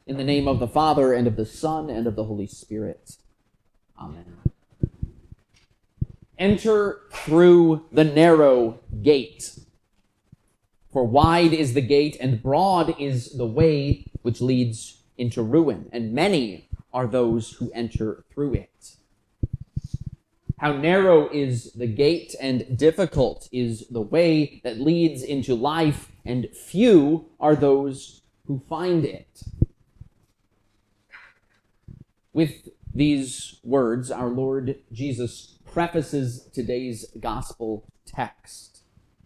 In the name of the Father, and of the Son, and of the Holy Spirit. Amen. Enter through the narrow gate. For wide is the gate, and broad is the way which leads into ruin, and many are those who enter through it. How narrow is the gate, and difficult is the way that leads into life, and few are those who find it. With these words, our Lord Jesus prefaces today's gospel text.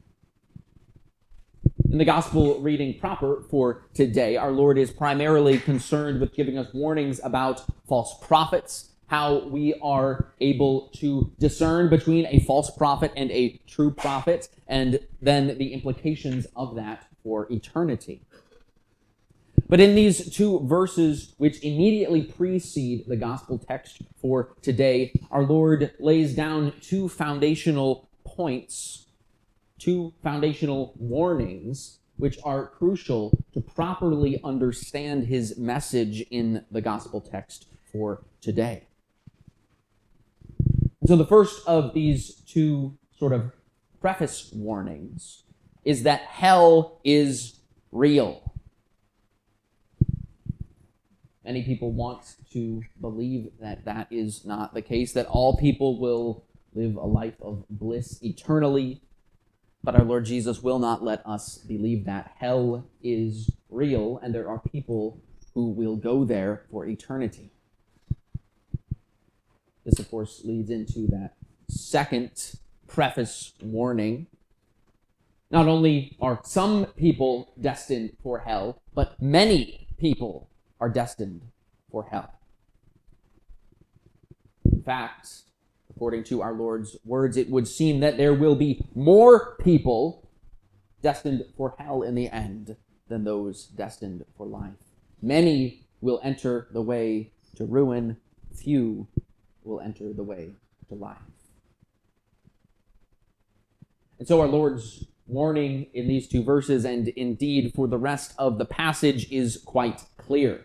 In the gospel reading proper for today, our Lord is primarily concerned with giving us warnings about false prophets, how we are able to discern between a false prophet and a true prophet, and then the implications of that for eternity. But in these two verses, which immediately precede the gospel text for today, our Lord lays down two foundational points, two foundational warnings, which are crucial to properly understand his message in the gospel text for today. So the first of these two sort of preface warnings is that hell is real. Many people want to believe that that is not the case, that all people will live a life of bliss eternally, but our Lord Jesus will not let us believe that. Hell is real, and there are people who will go there for eternity. This, of course, leads into that second preface warning. Not only are some people destined for hell, but many people are destined for hell. In fact, according to our Lord's words, it would seem that there will be more people destined for hell in the end than those destined for life. Many will enter the way to ruin, few will enter the way to life. And so our Lord's warning in these two verses, and indeed for the rest of the passage, is quite clear.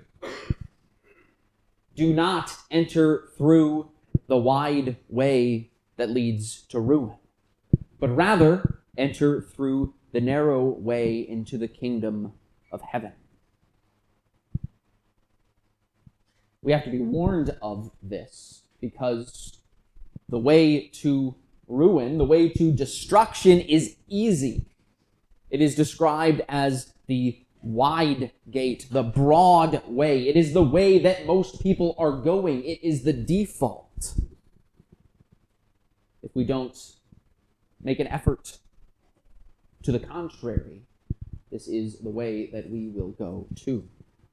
Do not enter through the wide way that leads to ruin, but rather enter through the narrow way into the kingdom of heaven. We have to be warned of this, because the way to ruin, the way to destruction is easy. It is described as the wide gate, the broad way. It is the way that most people are going. It is the default. If we don't make an effort to the contrary, this is the way that we will go too.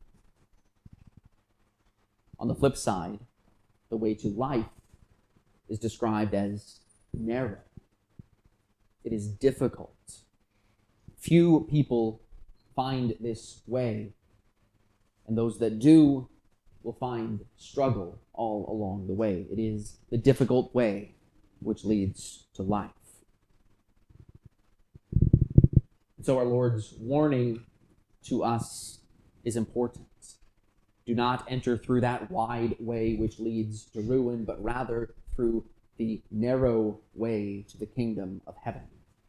On the flip side, the way to life is described as narrow. It is difficult. Few people find this way, and those that do will find struggle all along the way. It is the difficult way which leads to life. So our Lord's warning to us is important. Do not enter through that wide way which leads to ruin, but rather through the narrow way to the kingdom of heaven.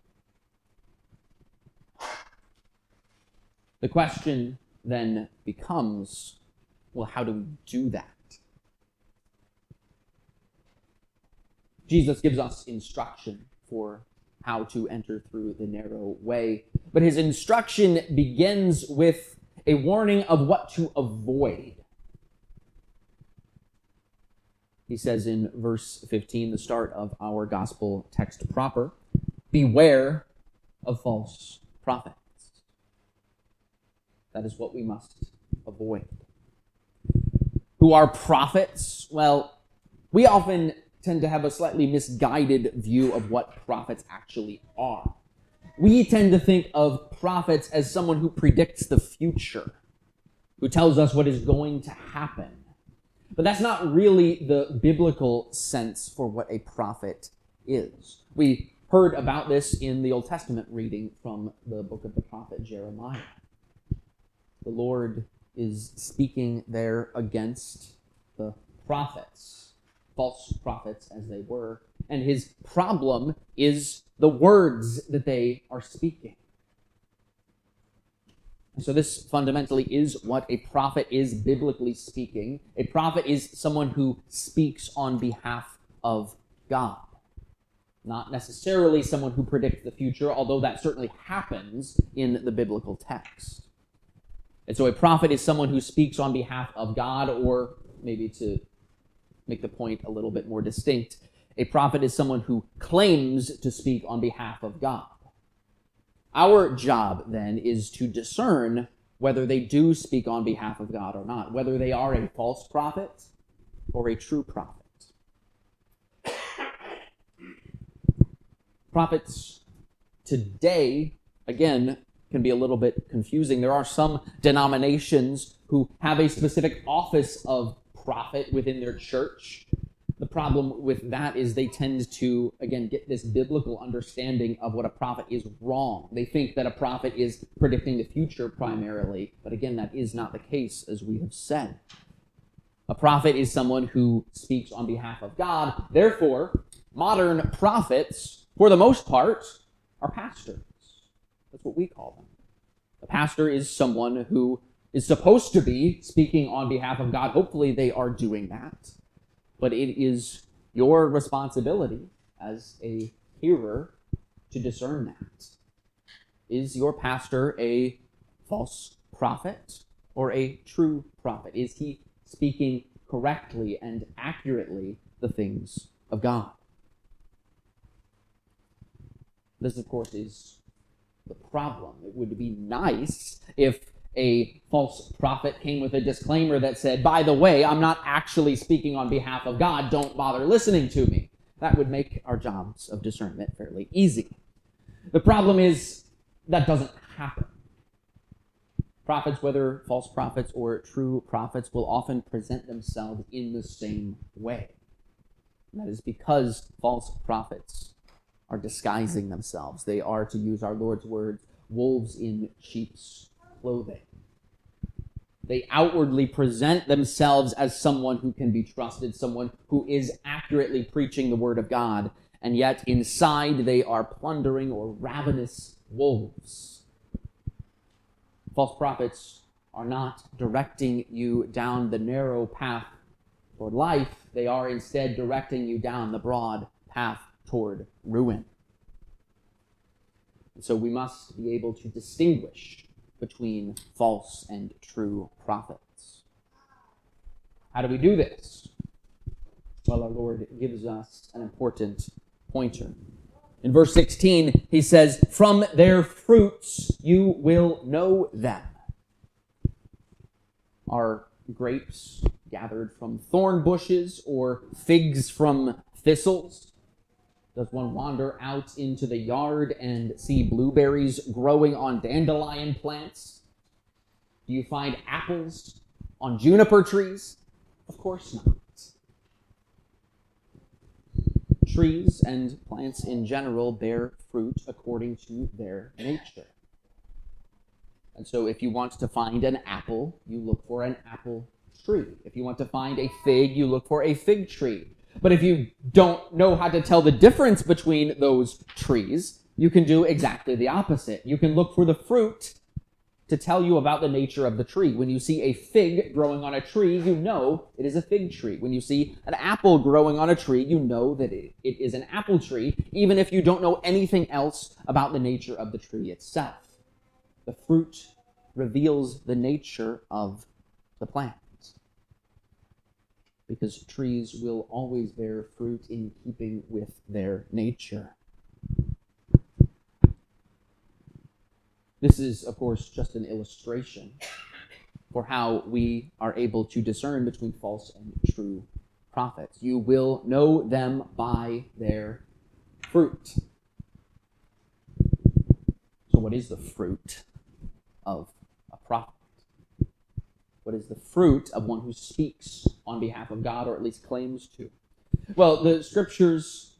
The question then becomes, well, how do we do that? Jesus gives us instruction for how to enter through the narrow way, but his instruction begins with a warning of what to avoid. He says in verse 15, the start of our gospel text proper, beware of false prophets. That is what we must avoid. Who are prophets? Well, we often tend to have a slightly misguided view of what prophets actually are. We tend to think of prophets as someone who predicts the future, who tells us what is going to happen. But that's not really the biblical sense for what a prophet is. We heard about this in the Old Testament reading from the book of the prophet Jeremiah. The Lord is speaking there against the prophets, false prophets as they were, and his problem is the words that they are speaking. And so this fundamentally is what a prophet is biblically speaking. A prophet is someone who speaks on behalf of God. Not necessarily someone who predicts the future, although that certainly happens in the biblical text. And so a prophet is someone who speaks on behalf of God, or maybe to make the point a little bit more distinct, a prophet is someone who claims to speak on behalf of God. Our job, then, is to discern whether they do speak on behalf of God or not, whether they are a false prophet or a true prophet. Prophets today, again, can be a little bit confusing. There are some denominations who have a specific office of prophet within their church. The problem with that is they tend to, again, get this biblical understanding of what a prophet is wrong. They think that a prophet is predicting the future primarily, but again, that is not the case, as we have said. A prophet is someone who speaks on behalf of God. Therefore, modern prophets, for the most part, are pastors. That's what we call them. A pastor is someone who is supposed to be speaking on behalf of God. Hopefully they are doing that. But it is your responsibility as a hearer to discern that. Is your pastor a false prophet or a true prophet? Is he speaking correctly and accurately the things of God? This, of course, is the problem. It would be nice if a false prophet came with a disclaimer that said, by the way, I'm not actually speaking on behalf of God. Don't bother listening to me. That would make our jobs of discernment fairly easy. The problem is that doesn't happen. Prophets, whether false prophets or true prophets, will often present themselves in the same way. And that is because false prophets are disguising themselves. They are, to use our Lord's words, wolves in sheep's clothing. They outwardly present themselves as someone who can be trusted, someone who is accurately preaching the word of God, and yet inside they are plundering or ravenous wolves. False prophets are not directing you down the narrow path toward life. They are instead directing you down the broad path toward ruin. And so we must be able to distinguish between false and true prophets. How do we do this? Well, our Lord gives us an important pointer. In verse 16, he says, "From their fruits you will know them." Are grapes gathered from thorn bushes or figs from thistles? Does one wander out into the yard and see blueberries growing on dandelion plants? Do you find apples on juniper trees? Of course not. Trees and plants in general bear fruit according to their nature. And so if you want to find an apple, you look for an apple tree. If you want to find a fig, you look for a fig tree. But if you don't know how to tell the difference between those trees, you can do exactly the opposite. You can look for the fruit to tell you about the nature of the tree. When you see a fig growing on a tree, you know it is a fig tree. When you see an apple growing on a tree, you know that it is an apple tree, even if you don't know anything else about the nature of the tree itself. The fruit reveals the nature of the plant. Because trees will always bear fruit in keeping with their nature. This is, of course, just an illustration for how we are able to discern between false and true prophets. You will know them by their fruit. So what is the fruit of a prophet? What is the fruit of one who speaks on behalf of God, or at least claims to? Well, the scriptures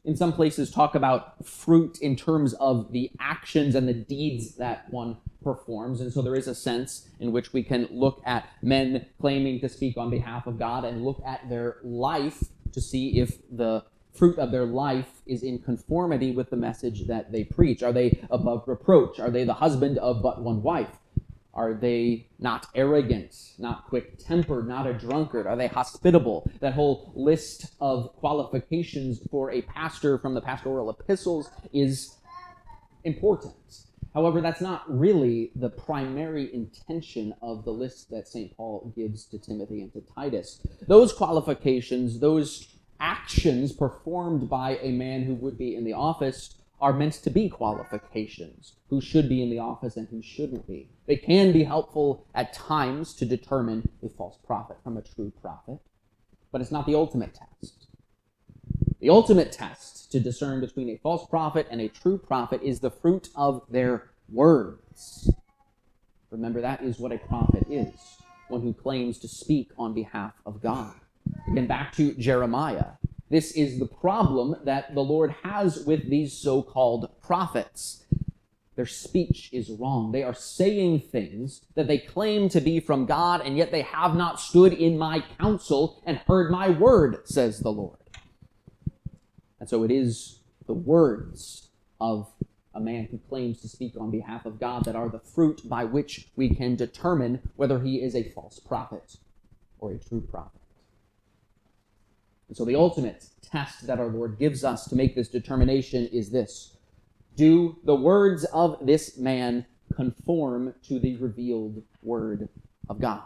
in some places talk about fruit in terms of the actions and the deeds that one performs. And so there is a sense in which we can look at men claiming to speak on behalf of God and look at their life to see if the fruit of their life is in conformity with the message that they preach. Are they above reproach? Are they the husband of but one wife? Are they not arrogant, not quick-tempered, not a drunkard? Are they hospitable? That whole list of qualifications for a pastor from the pastoral epistles is important. However, that's not really the primary intention of the list that St. Paul gives to Timothy and to Titus. Those qualifications, those actions performed by a man who would be in the office are meant to be qualifications, who should be in the office and who shouldn't be. They can be helpful at times to determine a false prophet from a true prophet, but it's not the ultimate test. The ultimate test to discern between a false prophet and a true prophet is the fruit of their words. Remember, that is what a prophet is, one who claims to speak on behalf of God. Again, back to Jeremiah. This is the problem that the Lord has with these so-called prophets. Their speech is wrong. They are saying things that they claim to be from God, and yet they have not stood in my counsel and heard my word, says the Lord. And so it is the words of a man who claims to speak on behalf of God that are the fruit by which we can determine whether he is a false prophet or a true prophet. And so the ultimate test that our Lord gives us to make this determination is this: do the words of this man conform to the revealed word of God?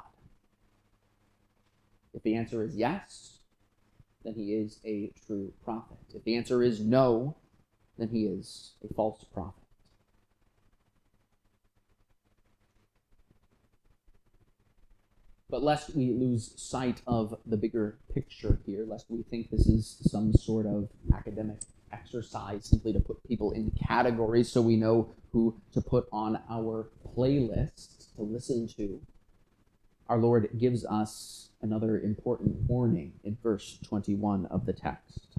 If the answer is yes, then he is a true prophet. If the answer is no, then he is a false prophet. But lest we lose sight of the bigger picture here, lest we think this is some sort of academic exercise simply to put people in categories so we know who to put on our playlist to listen to, our Lord gives us another important warning in verse 21 of the text.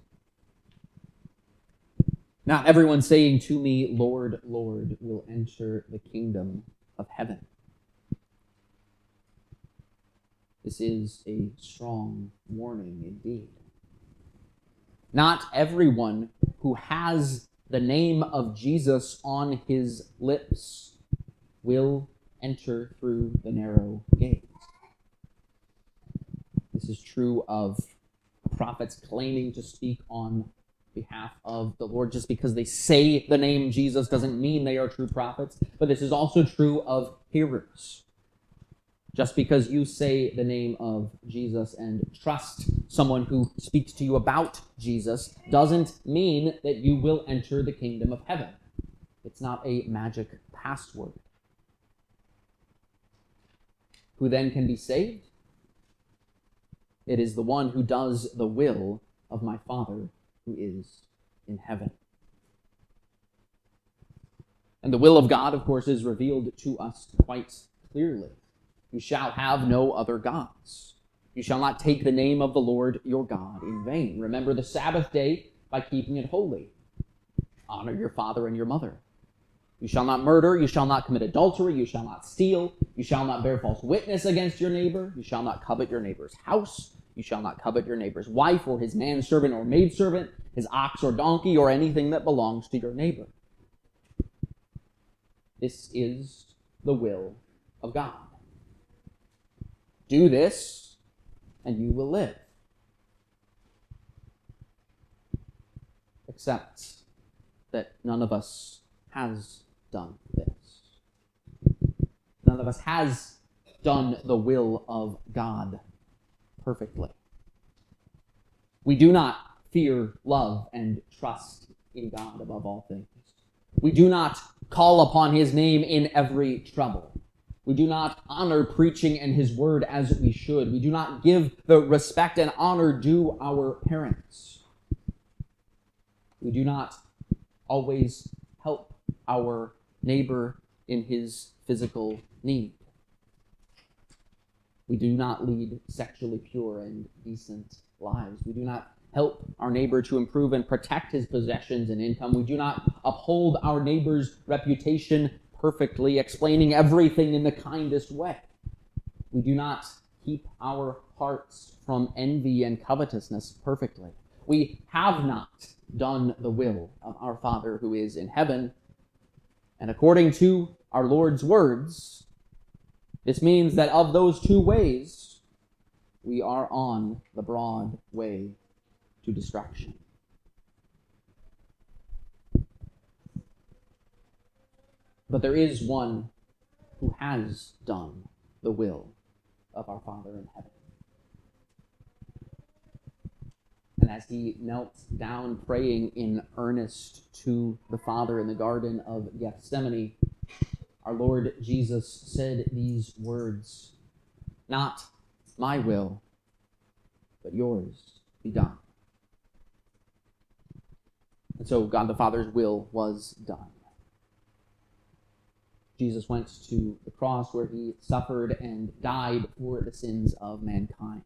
Not everyone saying to me, Lord, Lord, will enter the kingdom of heaven. This is a strong warning indeed. Not everyone who has the name of Jesus on his lips will enter through the narrow gate. This is true of prophets claiming to speak on behalf of the Lord. Just because they say the name Jesus doesn't mean they are true prophets, but this is also true of hearers. Just because you say the name of Jesus and trust someone who speaks to you about Jesus doesn't mean that you will enter the kingdom of heaven. It's not a magic password. Who then can be saved? It is the one who does the will of my Father who is in heaven. And the will of God, of course, is revealed to us quite clearly. You shall have no other gods. You shall not take the name of the Lord your God in vain. Remember the Sabbath day by keeping it holy. Honor your father and your mother. You shall not murder. You shall not commit adultery. You shall not steal. You shall not bear false witness against your neighbor. You shall not covet your neighbor's house. You shall not covet your neighbor's wife or his manservant or maidservant, his ox or donkey, or anything that belongs to your neighbor. This is the will of God. Do this, and you will live. Except that none of us has done this. None of us has done the will of God perfectly. We do not fear, love, and trust in God above all things. We do not call upon his name in every trouble. We do not honor preaching and his word as we should. We do not give the respect and honor due our parents. We do not always help our neighbor in his physical need. We do not lead sexually pure and decent lives. We do not help our neighbor to improve and protect his possessions and income. We do not uphold our neighbor's reputation perfectly, explaining everything in the kindest way. We do not keep our hearts from envy and covetousness perfectly. We have not done the will of our Father who is in heaven. And according to our Lord's words, this means that of those two ways, we are on the broad way to destruction. But there is one who has done the will of our Father in heaven. And as he knelt down praying in earnest to the Father in the Garden of Gethsemane, our Lord Jesus said these words, "Not my will, but yours be done." And so God the Father's will was done. Jesus went to the cross where he suffered and died for the sins of mankind.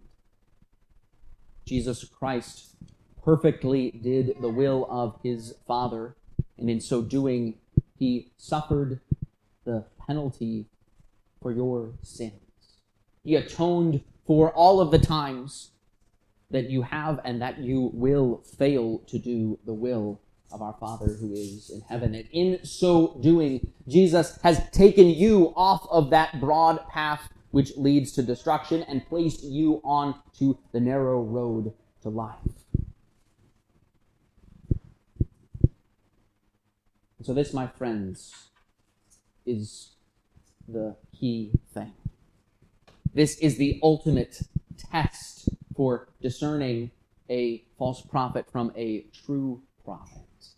Jesus Christ perfectly did the will of his Father, and in so doing, he suffered the penalty for your sins. He atoned for all of the times that you have and that you will fail to do the will of our Father who is in heaven. And in so doing, Jesus has taken you off of that broad path which leads to destruction and placed you on to the narrow road to life. And so this, my friends, is the key thing. This is the ultimate test for discerning a false prophet from a true prophet.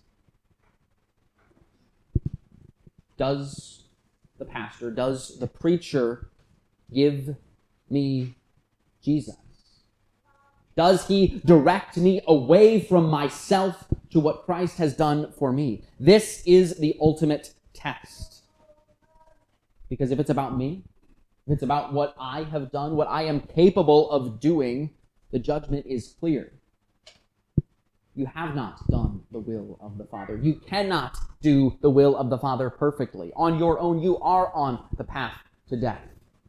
Does the pastor, does the preacher give me Jesus? Does he direct me away from myself to what Christ has done for me? This is the ultimate test. Because if it's about me, if it's about what I have done, what I am capable of doing, the judgment is clear. You have not done the will of the Father. You cannot do the will of the Father perfectly. On your own, you are on the path to death.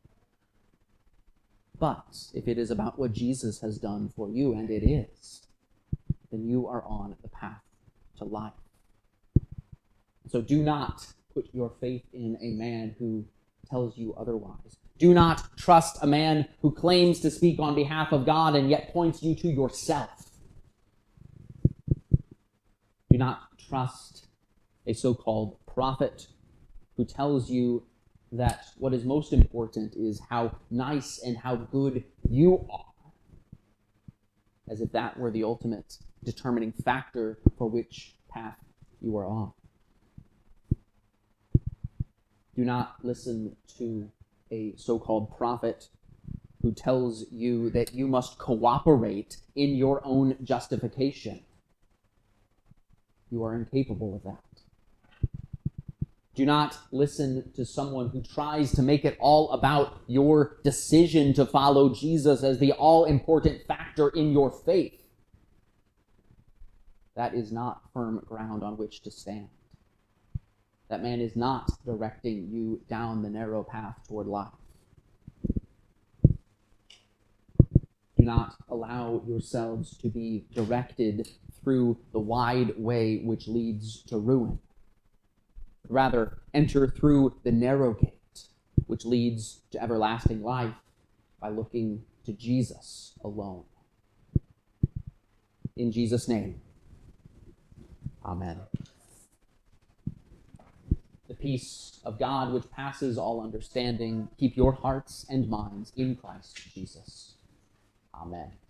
But if it is about what Jesus has done for you, and it is, then you are on the path to life. So do not put your faith in a man who tells you otherwise. Do not trust a man who claims to speak on behalf of God and yet points you to yourself. Do not trust a so-called prophet who tells you that what is most important is how nice and how good you are, as if that were the ultimate determining factor for which path you are on. Do not listen to a so-called prophet who tells you that you must cooperate in your own justification. You are incapable of that. Do not listen to someone who tries to make it all about your decision to follow Jesus as the all-important factor in your faith. That is not firm ground on which to stand. That man is not directing you down the narrow path toward life. Do not allow yourselves to be directed through the wide way which leads to ruin. Rather, enter through the narrow gate which leads to everlasting life by looking to Jesus alone. In Jesus' name, amen. The peace of God which passes all understanding, keep your hearts and minds in Christ Jesus. Amen.